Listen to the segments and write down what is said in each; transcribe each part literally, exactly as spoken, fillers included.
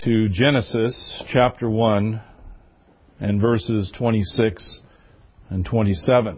to Genesis chapter one and verses twenty-six and twenty-seven.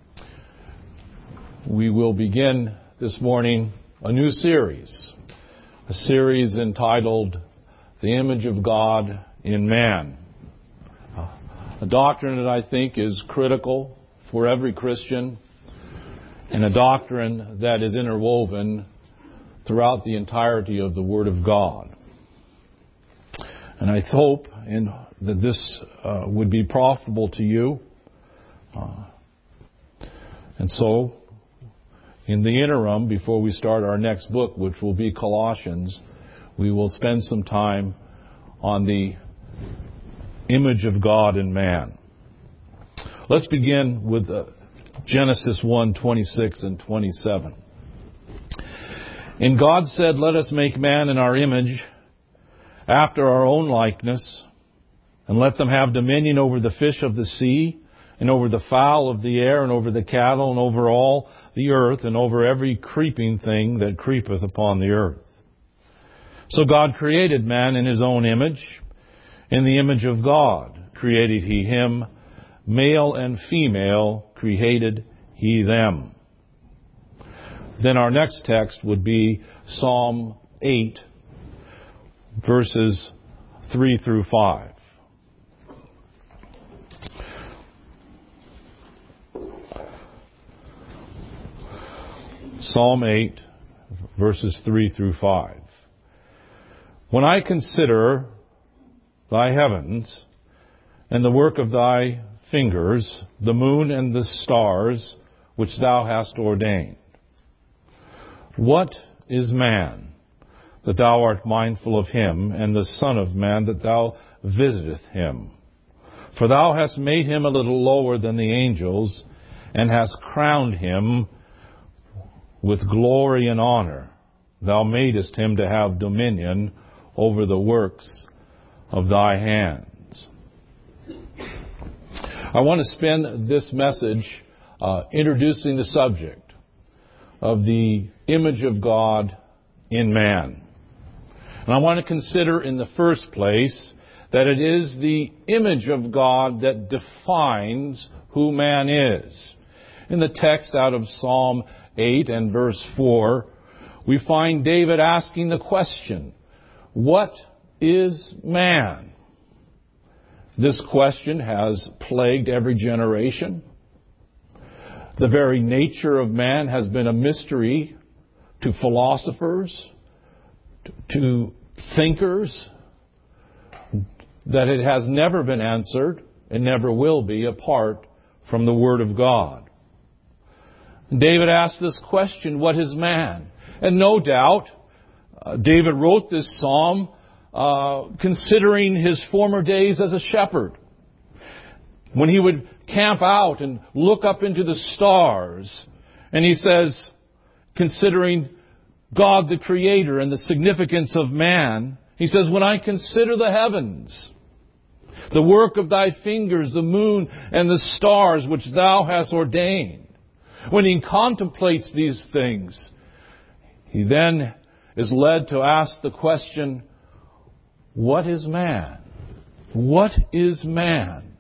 We will begin this morning a new series, a series entitled The Image of God in Man, a doctrine that I think is critical for every Christian and a doctrine that is interwoven throughout the entirety of the Word of God. And I hope in, that this uh, would be profitable to you. Uh, and so, in the interim, before we start our next book, which will be Colossians, we will spend some time on the image of God in man. Let's begin with uh, Genesis one, twenty-six and twenty-seven. And God said, "Let us make man in our image, after our own likeness, and let them have dominion over the fish of the sea, and over the fowl of the air, and over the cattle, and over all the earth, and over every creeping thing that creepeth upon the earth." So God created man in His own image. In the image of God created He him. Male and female created He them. Then our next text would be Psalm eight, verses three through five. Psalm eight, verses three through five. When I consider thy heavens and the work of thy fingers, the moon and the stars which thou hast ordained. What is man, that thou art mindful of him, and the Son of Man, that thou visiteth him? For thou hast made him a little lower than the angels, and hast crowned him with glory and honor. Thou madest him to have dominion over the works of thy hands. I want to spend this message uh, introducing the subject of the image of God in man. And I want to consider in the first place that it is the image of God that defines who man is. In the text out of Psalm eight and verse four, we find David asking the question, what is man? This question has plagued every generation. The very nature of man has been a mystery to philosophers, to thinkers, that it has never been answered and never will be apart from the Word of God. David asked this question, what is man? And no doubt, uh, David wrote this psalm uh, considering his former days as a shepherd, when he would camp out and look up into the stars. And he says, considering God the Creator and the significance of man, he says, when I consider the heavens, the work of thy fingers, the moon and the stars which thou hast ordained. When he contemplates these things, he then is led to ask the question, what is man? What is man?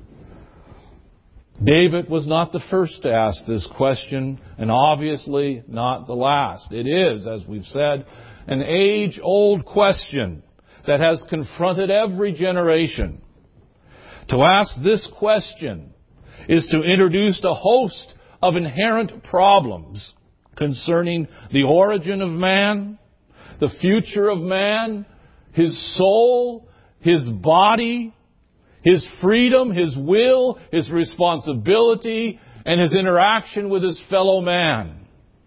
David was not the first to ask this question, and obviously not the last. It is, as we've said, an age-old question that has confronted every generation. To ask this question is to introduce a host of inherent problems concerning the origin of man, the future of man, his soul, his body, his freedom, his will, his responsibility, and his interaction with his fellow man.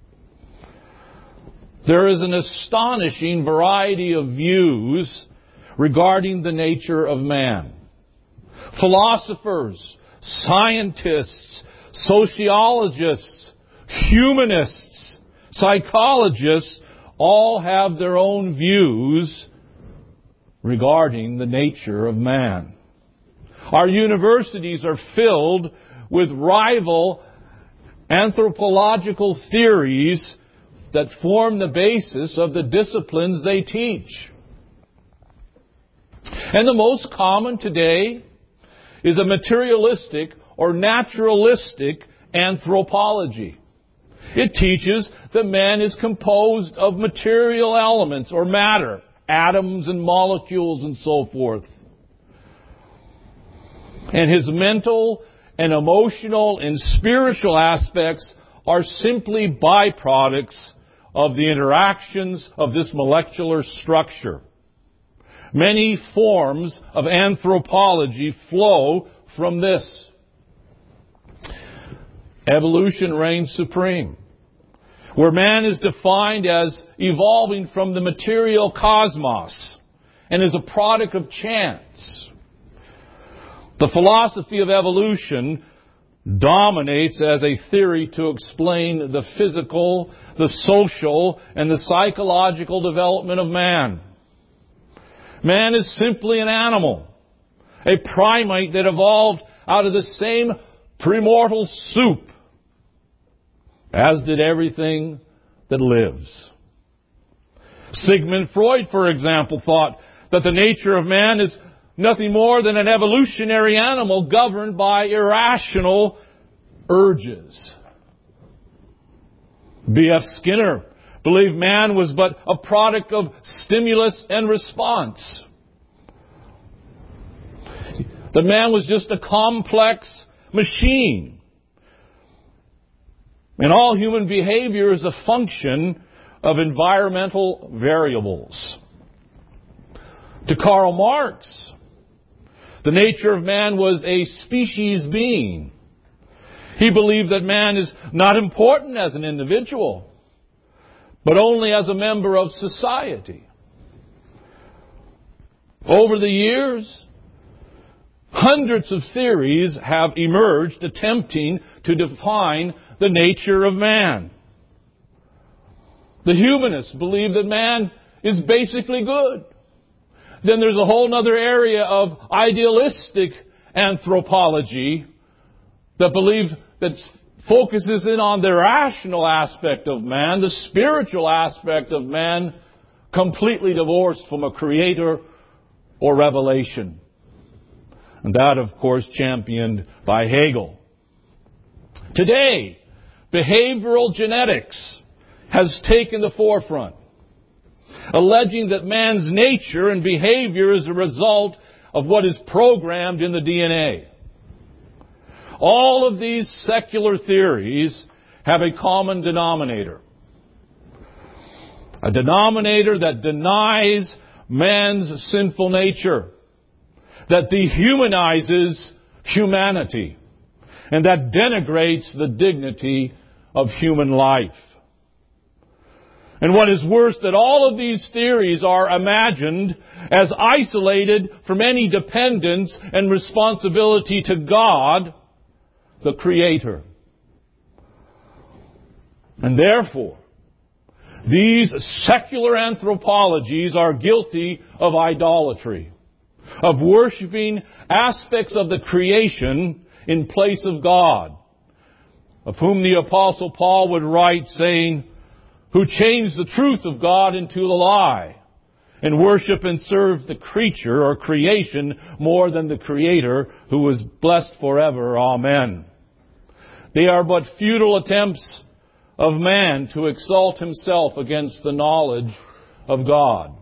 There is an astonishing variety of views regarding the nature of man. Philosophers, scientists, sociologists, humanists, psychologists all have their own views regarding the nature of man. Our universities are filled with rival anthropological theories that form the basis of the disciplines they teach. And the most common today is a materialistic or naturalistic anthropology. It teaches that man is composed of material elements or matter, atoms and molecules and so forth. And his mental and emotional and spiritual aspects are simply byproducts of the interactions of this molecular structure. Many forms of anthropology flow from this. Evolution reigns supreme, where man is defined as evolving from the material cosmos and is a product of chance. The philosophy of evolution dominates as a theory to explain the physical, the social, and the psychological development of man. Man is simply an animal, a primate that evolved out of the same premortal soup as did everything that lives. Sigmund Freud, for example, thought that the nature of man is nothing more than an evolutionary animal governed by irrational urges. B F Skinner believed man was but a product of stimulus and response. The man was just a complex machine. And all human behavior is a function of environmental variables. To Karl Marx, the nature of man was a species being. He believed that man is not important as an individual, but only as a member of society. Over the years, hundreds of theories have emerged attempting to define the nature of man. The humanists believe that man is basically good. Then there's a whole other area of idealistic anthropology that believe that focuses in on the rational aspect of man, the spiritual aspect of man, completely divorced from a creator or revelation. And that, of course, championed by Hegel. Today, behavioral genetics has taken the forefront, alleging that man's nature and behavior is a result of what is programmed in the D N A. All of these secular theories have a common denominator. A denominator that denies man's sinful nature, that dehumanizes humanity, and that denigrates the dignity of human life. And what is worse, that all of these theories are imagined as isolated from any dependence and responsibility to God, the Creator. And therefore, these secular anthropologies are guilty of idolatry, of worshiping aspects of the creation in place of God, of whom the Apostle Paul would write saying, who changed the truth of God into a lie, and worship and serve the creature or creation more than the Creator, who is blessed forever. Amen. They are but futile attempts of man to exalt himself against the knowledge of God.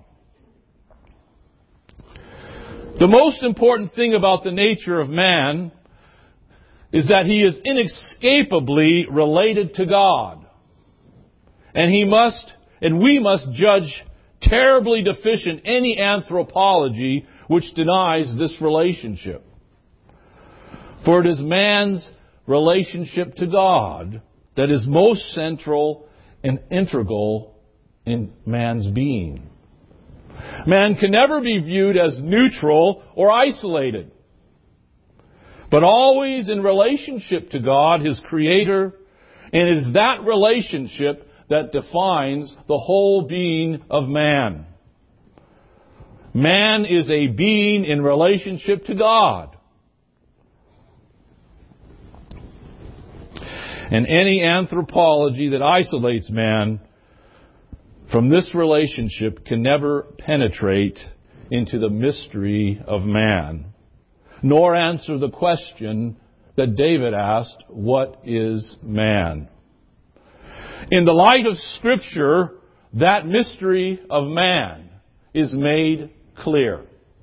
The most important thing about the nature of man is that he is inescapably related to God. And he must, and we must judge terribly deficient any anthropology which denies this relationship. For it is man's relationship to God that is most central and integral in man's being. Man can never be viewed as neutral or isolated, but always in relationship to God, His Creator, and it is that relationship that defines the whole being of man. Man is a being in relationship to God. And any anthropology that isolates man from this relationship can never penetrate into the mystery of man, nor answer the question that David asked, what is man? In the light of Scripture, that mystery of man is made clear.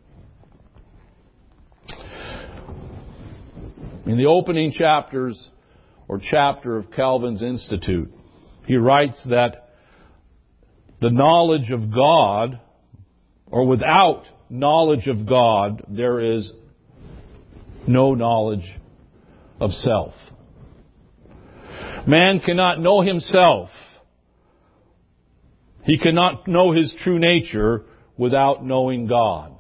In the opening chapters or chapter of Calvin's Institute, he writes that the knowledge of God, or without knowledge of God, there is no knowledge of self. Man cannot know himself. He cannot know his true nature without knowing God.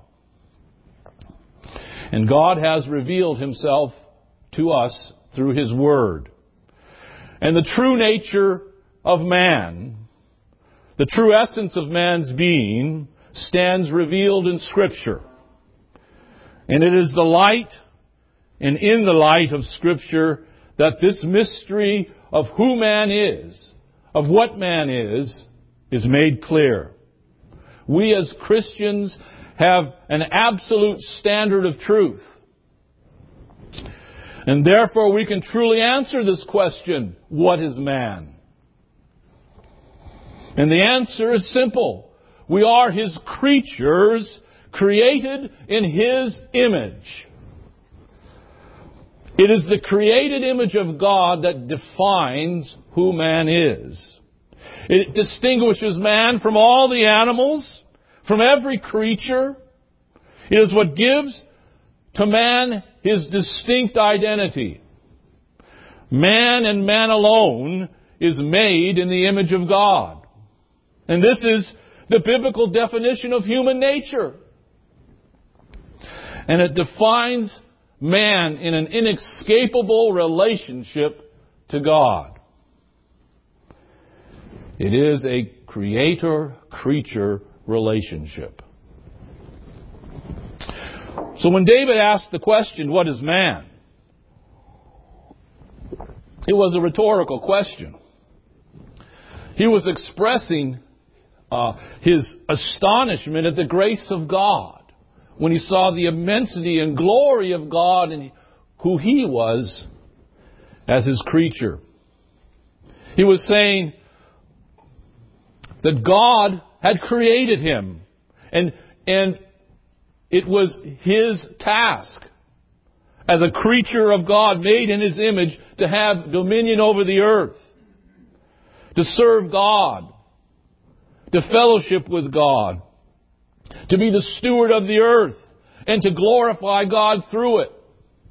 And God has revealed Himself to us through His Word. And the true nature of man, the true essence of man's being, stands revealed in Scripture. And it is the light, and in the light of Scripture, that this mystery of who man is, of what man is, is made clear. We as Christians have an absolute standard of truth. And therefore we can truly answer this question, what is man? And the answer is simple. We are His creatures, created in His image. It is the created image of God that defines who man is. It distinguishes man from all the animals, from every creature. It is what gives to man his distinct identity. Man and man alone is made in the image of God. And this is the biblical definition of human nature. And it defines man in an inescapable relationship to God. It is a creator-creature relationship. So when David asked the question, what is man? It was a rhetorical question. He was expressing uh, his astonishment at the grace of God when he saw the immensity and glory of God and who He was as His creature. He was saying that God had created him, and and it was His task as a creature of God made in His image to have dominion over the earth, to serve God, to fellowship with God, to be the steward of the earth, and to glorify God through it.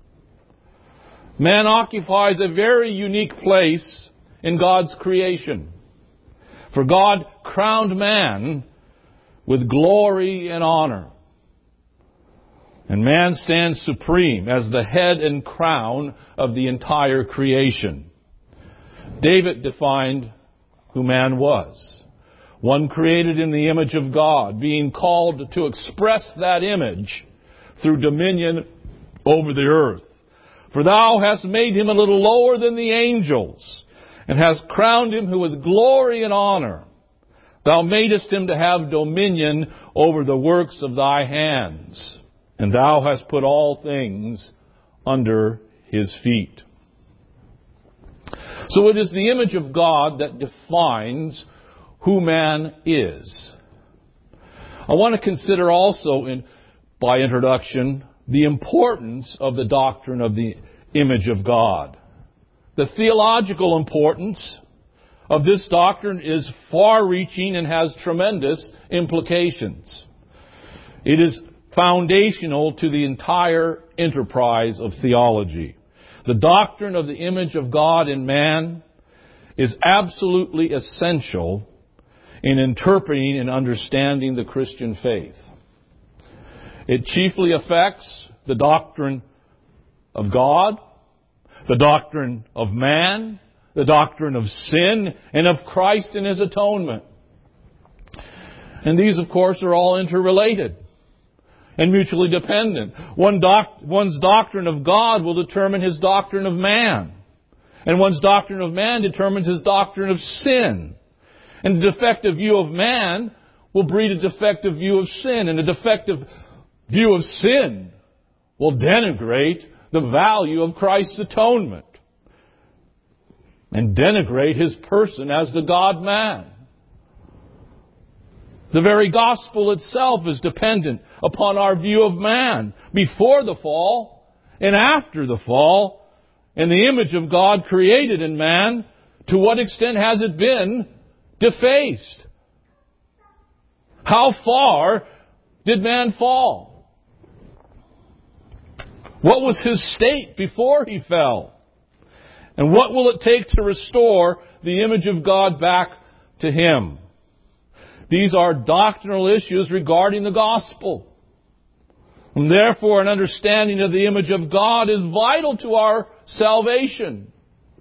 Man occupies a very unique place in God's creation. For God crowned man with glory and honor. And man stands supreme as the head and crown of the entire creation. David defined who man was. One created in the image of God, being called to express that image through dominion over the earth. For thou hast made him a little lower than the angels, and hast crowned him with glory and honor. Thou madest him to have dominion over the works of thy hands, and thou hast put all things under his feet. So it is the image of God that defines who man is. I want to consider also, in, by introduction, the importance of the doctrine of the image of God. The theological importance of this doctrine is far-reaching and has tremendous implications. It is foundational to the entire enterprise of theology. The doctrine of the image of God in man is absolutely essential in interpreting and understanding the Christian faith. It chiefly affects the doctrine of God, the doctrine of man, the doctrine of sin, and of Christ and His atonement. And these, of course, are all interrelated and mutually dependent. One doc- one's doctrine of God will determine his doctrine of man. And one's doctrine of man determines his doctrine of sin. And the defective view of man will breed a defective view of sin, and a defective view of sin will denigrate the value of Christ's atonement and denigrate His person as the God-man. The very gospel itself is dependent upon our view of man before the fall and after the fall, and the image of God created in man. To what extent has it been defaced? How far did man fall? What was his state before he fell? And what will it take to restore the image of God back to him? These are doctrinal issues regarding the gospel. And therefore, an understanding of the image of God is vital to our salvation.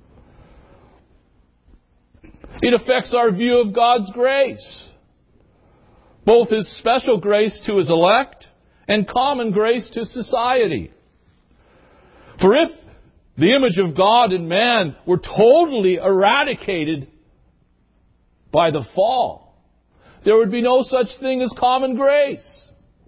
It affects our view of God's grace, both His special grace to His elect and common grace to society. For if the image of God in man were totally eradicated by the fall, there would be no such thing as common grace.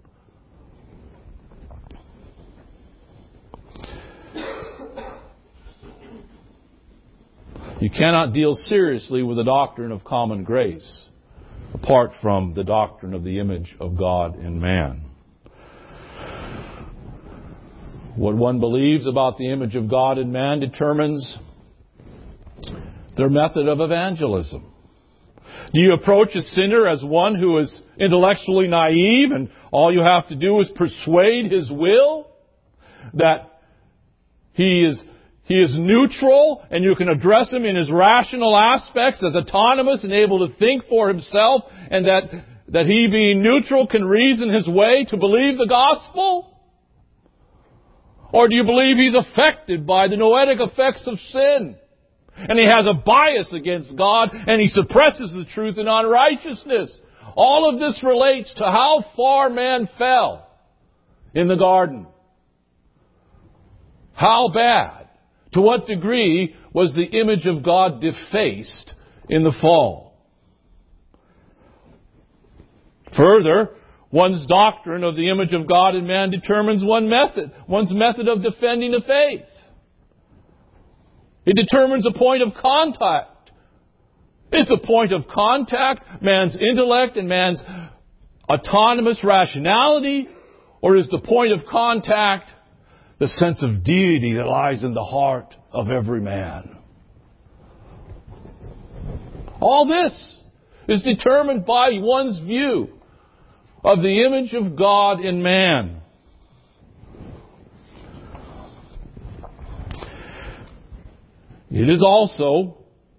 You cannot deal seriously with the doctrine of common grace apart from the doctrine of the image of God in man. What one believes about the image of God in man determines their method of evangelism. Do you approach a sinner as one who is intellectually naive and all you have to do is persuade his will? That he is He is neutral, and you can address him in his rational aspects as autonomous and able to think for himself, and that, that he, being neutral, can reason his way to believe the gospel? Or do you believe he's affected by the noetic effects of sin, and he has a bias against God, and he suppresses the truth in unrighteousness? All of this relates to how far man fell in the garden. How bad? To what degree was the image of God defaced in the fall? Further, one's doctrine of the image of God in man determines one method, one's method of defending the faith. It determines a point of contact. Is the point of contact man's intellect and man's autonomous rationality, or is the point of contact the sense of deity that lies in the heart of every man? All this is determined by one's view of the image of God in man. It is also,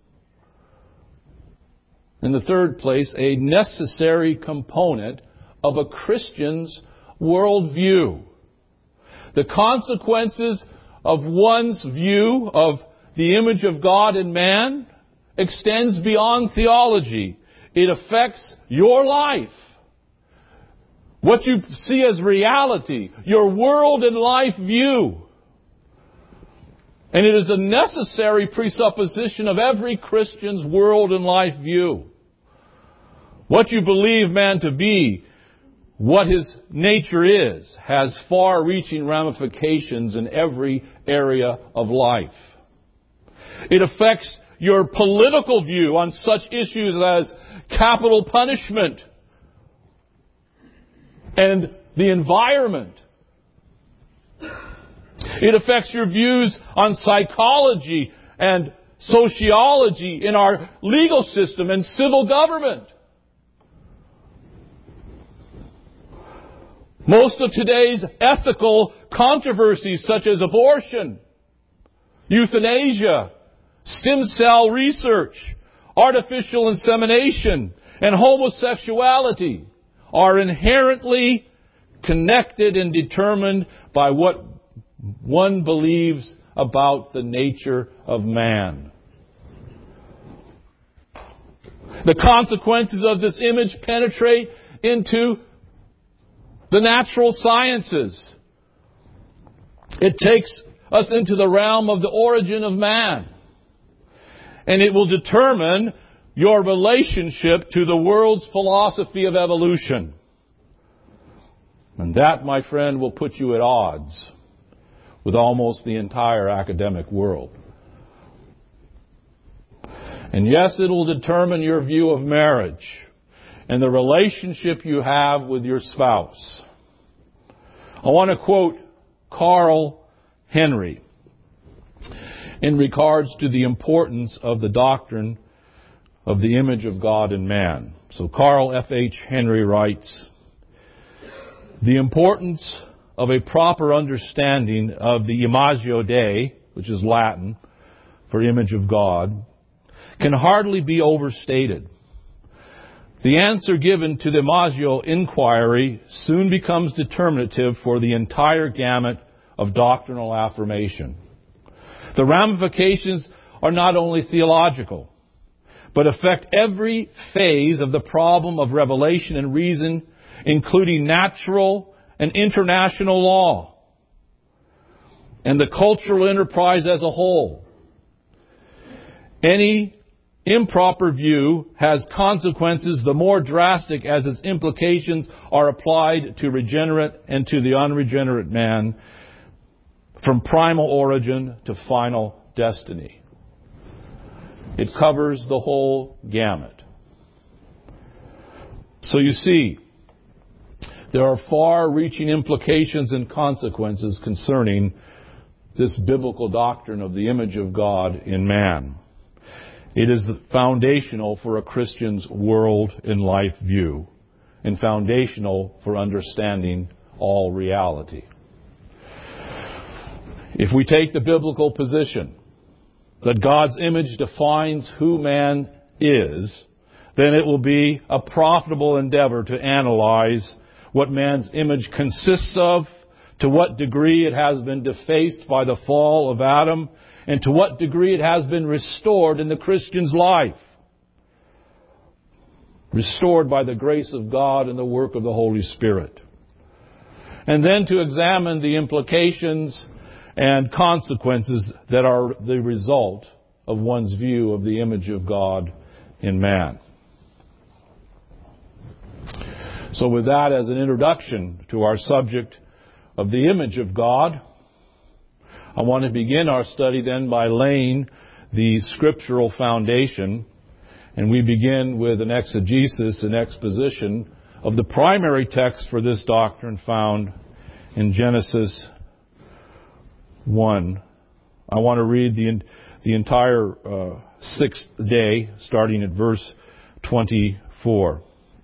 in the third place, a necessary component of a Christian's worldview. The consequences of one's view of the image of God in man extends beyond theology. It affects your life. What you see as reality, your world and life view. And it is a necessary presupposition of every Christian's world and life view. What you believe man to be, what his nature is, has far-reaching ramifications in every area of life. It affects your political view on such issues as capital punishment and the environment. It affects your views on psychology and sociology in our legal system and civil government. Most of today's ethical controversies, such as abortion, euthanasia, stem cell research, artificial insemination, and homosexuality, are inherently connected and determined by what one believes about the nature of man. The consequences of this image penetrate into the natural sciences. It takes us into the realm of the origin of man. And it will determine your relationship to the world's philosophy of evolution. And that, my friend, will put you at odds with almost the entire academic world. And yes, it will determine your view of marriage and the relationship you have with your spouse. I want to quote Carl Henry in regards to the importance of the doctrine of the image of God in man. So Carl F H Henry writes, "The importance of a proper understanding of the Imago Dei, which is Latin for image of God, can hardly be overstated. The answer given to the Imago inquiry soon becomes determinative for the entire gamut of doctrinal affirmation. The ramifications are not only theological, but affect every phase of the problem of revelation and reason, including natural and international law, and the cultural enterprise as a whole. Any improper view has consequences the more drastic as its implications are applied to regenerate and to the unregenerate man, from primal origin to final destiny." It covers the whole gamut. So you see, there are far-reaching implications and consequences concerning this biblical doctrine of the image of God in man. It is foundational for a Christian's world and life view, and foundational for understanding all reality. If we take the biblical position that God's image defines who man is, then it will be a profitable endeavor to analyze what man's image consists of, to what degree it has been defaced by the fall of Adam, and to what degree it has been restored in the Christian's life. Restored by the grace of God and the work of the Holy Spirit. And then to examine the implications and consequences that are the result of one's view of the image of God in man. So with that as an introduction to our subject of the image of God, I want to begin our study then by laying the scriptural foundation, and we begin with an exegesis, an exposition of the primary text for this doctrine found in Genesis one. I want to read the the entire uh, sixth day, starting at verse twenty-four.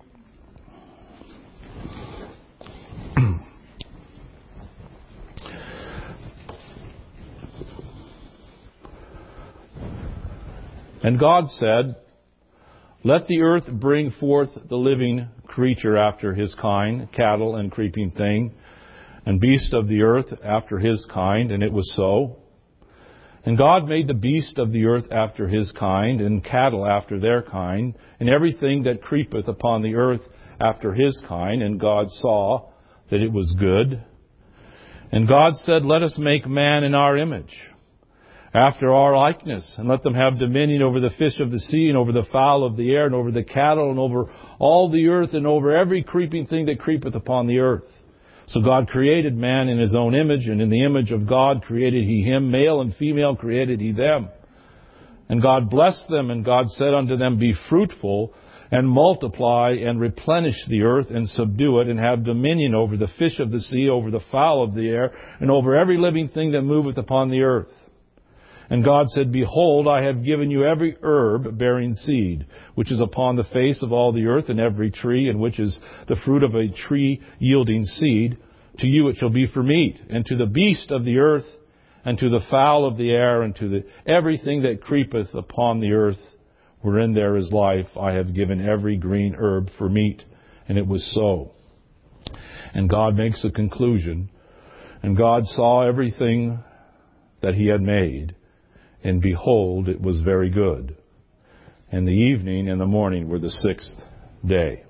And God said, "Let the earth bring forth the living creature after his kind, cattle and creeping thing, and beast of the earth after his kind." And it was so. And God made the beast of the earth after his kind, and cattle after their kind, and everything that creepeth upon the earth after his kind. And God saw that it was good. And God said, "Let us make man in our image, after our likeness, and let them have dominion over the fish of the sea, and over the fowl of the air, and over the cattle, and over all the earth, and over every creeping thing that creepeth upon the earth." So God created man in his own image, and in the image of God created he him, male and female created he them. And God blessed them, and God said unto them, "Be fruitful, and multiply, and replenish the earth, and subdue it, and have dominion over the fish of the sea, over the fowl of the air, and over every living thing that moveth upon the earth." And God said, "Behold, I have given you every herb bearing seed, which is upon the face of all the earth, and every tree, and which is the fruit of a tree yielding seed. To you it shall be for meat, and to the beast of the earth, and to the fowl of the air, and to the, everything that creepeth upon the earth, wherein there is life, I have given every green herb for meat." And it was so. And God makes a conclusion. And God saw everything that he had made, and behold, it was very good. And the evening and the morning were the sixth day.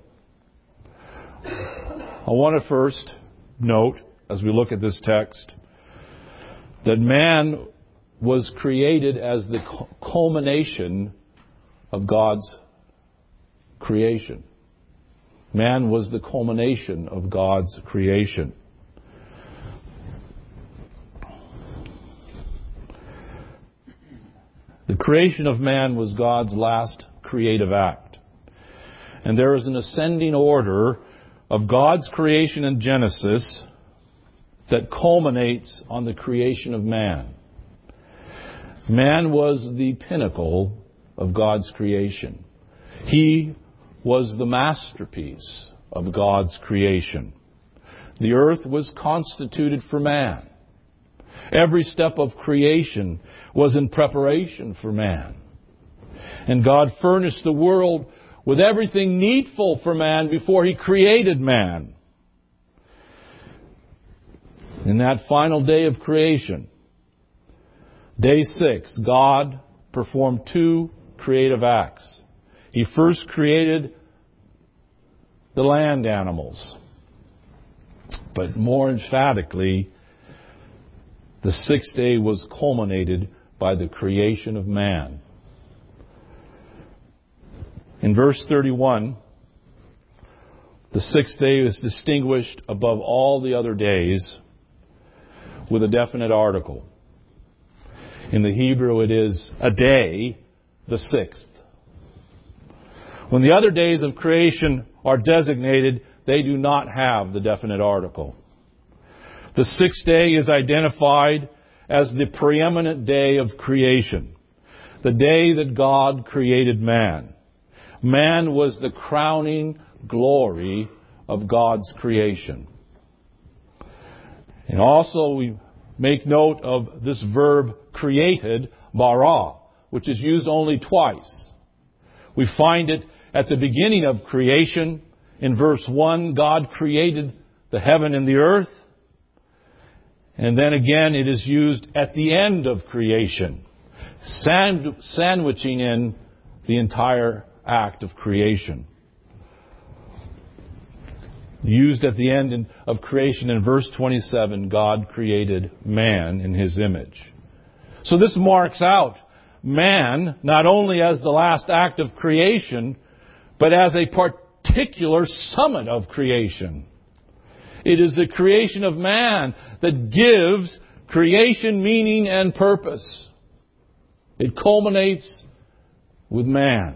I want to first note, as we look at this text, that man was created as the culmination of God's creation. Man was the culmination of God's creation. The creation of man was God's last creative act. And there is an ascending order of God's creation in Genesis that culminates on the creation of man. Man was the pinnacle of God's creation. He was the masterpiece of God's creation. The earth was constituted for man. Every step of creation was in preparation for man. And God furnished the world with everything needful for man before He created man. In that final day of creation, day six, God performed two creative acts. He first created the land animals, but more emphatically, the sixth day was culminated by the creation of man. In verse thirty-one, the sixth day is distinguished above all the other days with a definite article. In the Hebrew, it is a day, the sixth. When the other days of creation are designated, they do not have the definite article. The sixth day is identified as the preeminent day of creation, the day that God created man. Man was the crowning glory of God's creation. And also we make note of this verb created, bara, which is used only twice. We find it at the beginning of creation. In verse one, God created the heaven and the earth. And then again, it is used at the end of creation, sand, sandwiching in the entire act of creation. Used at the end of creation in verse twenty-seven, God created man in His image. So this marks out man not only as the last act of creation, but as a particular summit of creation. It is the creation of man that gives creation meaning and purpose. It culminates with man.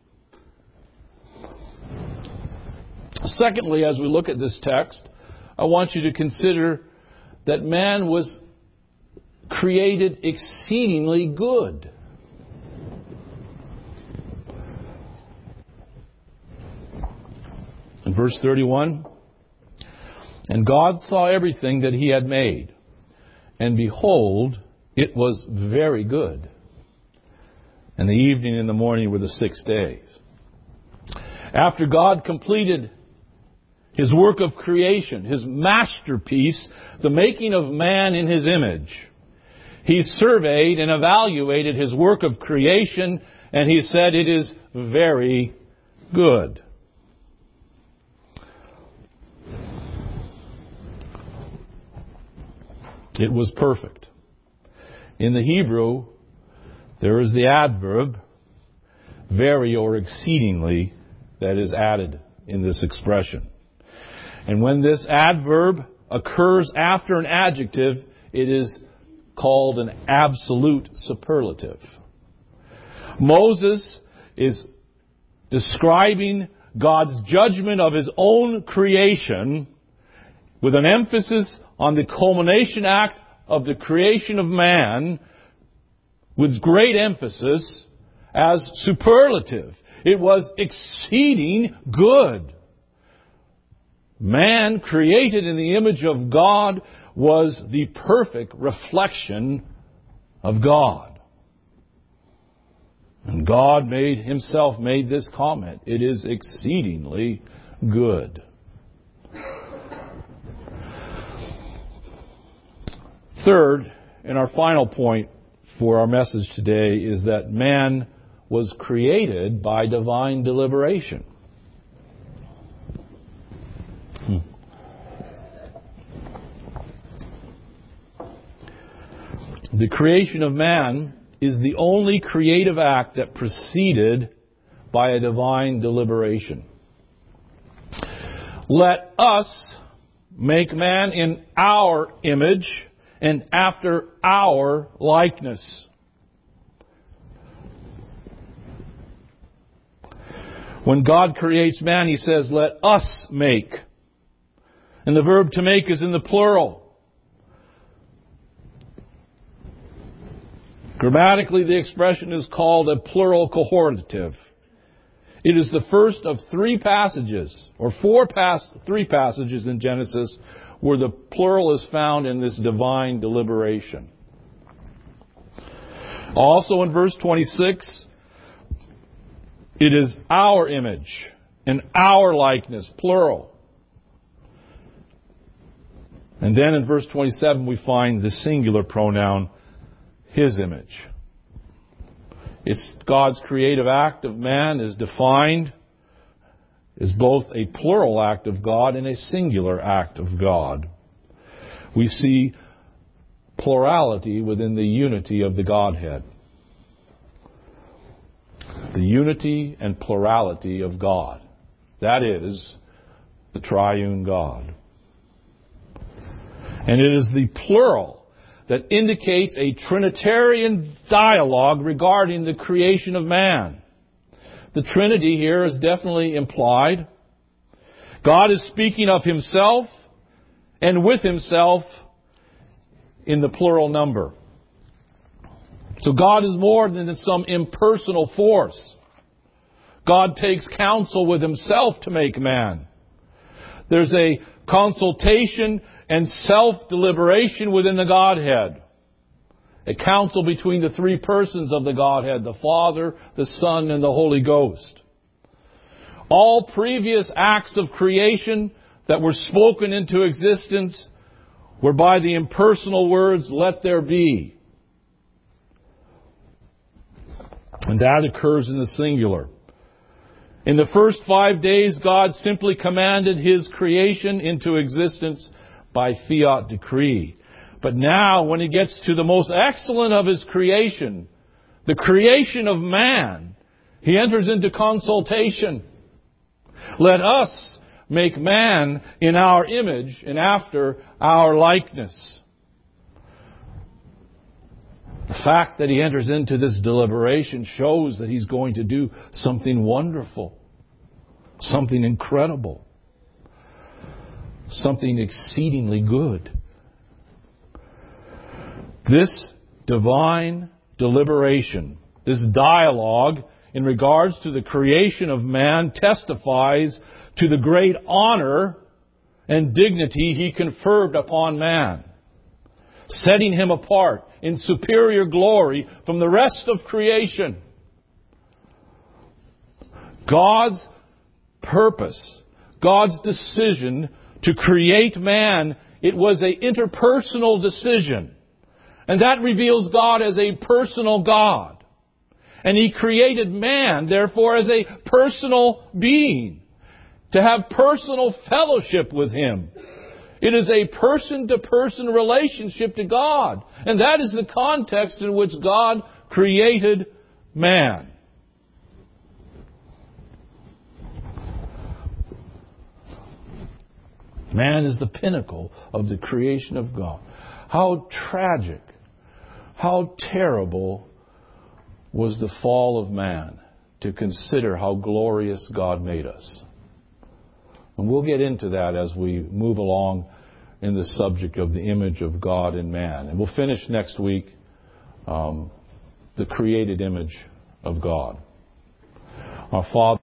Secondly, as we look at this text, I want you to consider that man was created exceedingly good. In verse thirty-one, and God saw everything that He had made, and behold, it was very good. And the evening and the morning were the six days. After God completed His work of creation, His masterpiece, the making of man in His image, He surveyed and evaluated His work of creation, and He said, it is very good. It was perfect. In the Hebrew, there is the adverb, very or exceedingly, that is added in this expression. And when this adverb occurs after an adjective, it is called an absolute superlative. Moses is describing God's judgment of His own creation with an emphasis on the culmination act of the creation of man, with great emphasis as superlative. It was exceeding good. Man, created in the image of God, was the perfect reflection of God. And God made Himself made this comment, it is exceedingly good. Third, and our final point for our message today, is that man was created by divine deliberation. Hmm. The creation of man is the only creative act that proceeded by a divine deliberation. Let us make man in our image and after our likeness. When God creates man, He says, let us make. And the verb to make is in the plural. Grammatically, the expression is called a plural cohortative. It is the first of three passages, or four pas- three passages in Genesis, where the plural is found in this divine deliberation. Also in verse twenty-six, it is our image and our likeness, plural. And then in verse twenty-seven, we find the singular pronoun, His image. It's God's creative act of man is defined as both a plural act of God and a singular act of God. We see plurality within the unity of the Godhead. The unity and plurality of God. That is the triune God. And it is the plural that indicates a Trinitarian dialogue regarding the creation of man. The Trinity here is definitely implied. God is speaking of Himself and with Himself in the plural number. So God is more than some impersonal force. God takes counsel with Himself to make man. There's a consultation and self-deliberation within the Godhead. A counsel between the three persons of the Godhead, the Father, the Son, and the Holy Ghost. All previous acts of creation that were spoken into existence were by the impersonal words, let there be. And that occurs in the singular. In the first five days, God simply commanded His creation into existence by fiat decree. But now, when He gets to the most excellent of His creation, the creation of man, He enters into consultation. Let us make man in our image and after our likeness. The fact that He enters into this deliberation shows that He's going to do something wonderful, something incredible, something exceedingly good. This divine deliberation, this dialogue in regards to the creation of man testifies to the great honor and dignity He conferred upon man, setting him apart in superior glory from the rest of creation. God's purpose, God's decision to create man, it was an interpersonal decision. And that reveals God as a personal God. And He created man, therefore, as a personal being, to have personal fellowship with Him. It is a person-to-person relationship to God. And that is the context in which God created man. Man is the pinnacle of the creation of God. How tragic, how terrible was the fall of man, to consider how glorious God made us. And we'll get into that as we move along in the subject of the image of God in man. And we'll finish next week um, the created image of God. Our Father,